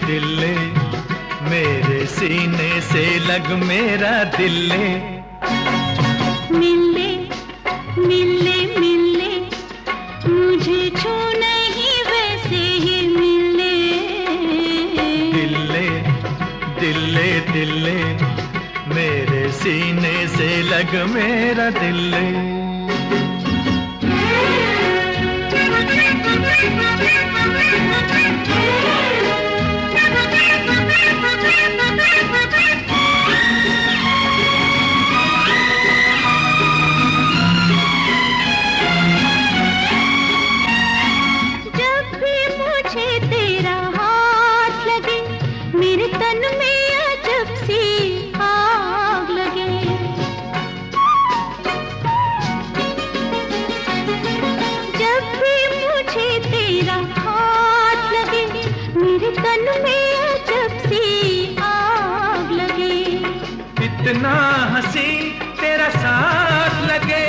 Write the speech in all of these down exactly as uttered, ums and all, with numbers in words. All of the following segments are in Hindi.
दिल ले, मेरे सीने से लग मेरा दिल ले। मिल ले, मिल ले, मिल ले, मुझे छू नहीं वैसे ही मिल ले। दिल ले, दिल ले, दिल ले, मेरे सीने से लग मेरा दिल ले। तन में अजब सी आग लगे, इतना हंसी तेरा साथ लगे,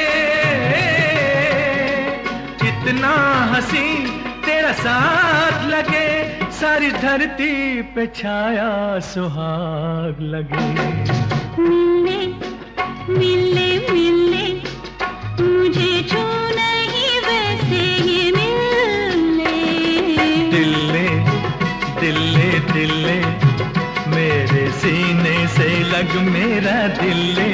इतना हंसी तेरा साथ लगे, सारी धरती पे छाया सुहाग लगे। मिलने, मिलने, मिलने, मुझे छू नहीं वैसे ही मिलने। दिल ले, दिल ले, दिल ले, मेरे सीने से लग मेरा दिल ले।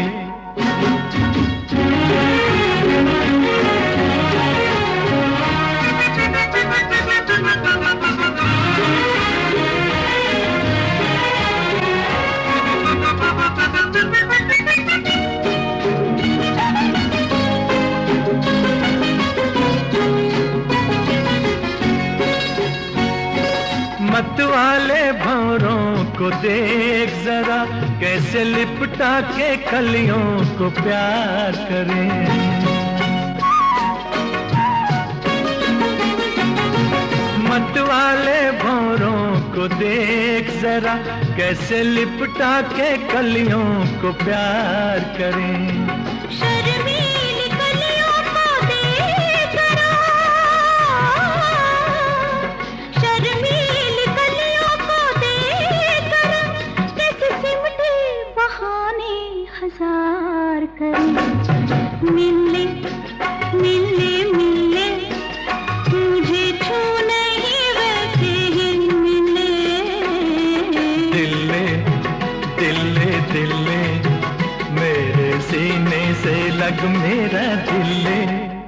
मत वाले भंवरों को देख जरा, कैसे लिपटा के कलियों को प्यार करें। मत वाले भंवरों को देख जरा, कैसे लिपटा के कलियों को प्यार करें। शर्मीली कलियों को देख जरा, शर्मीली कलियों को देख जरा, कैसे सिमटे बहाने हजार करें। मिलने, मिलने, मिलने, मुझे छू नहीं वैसे ही मिले। दिल ले, दिल ले, दिल ले, मेरे सीने से लग मेरा दिल ले।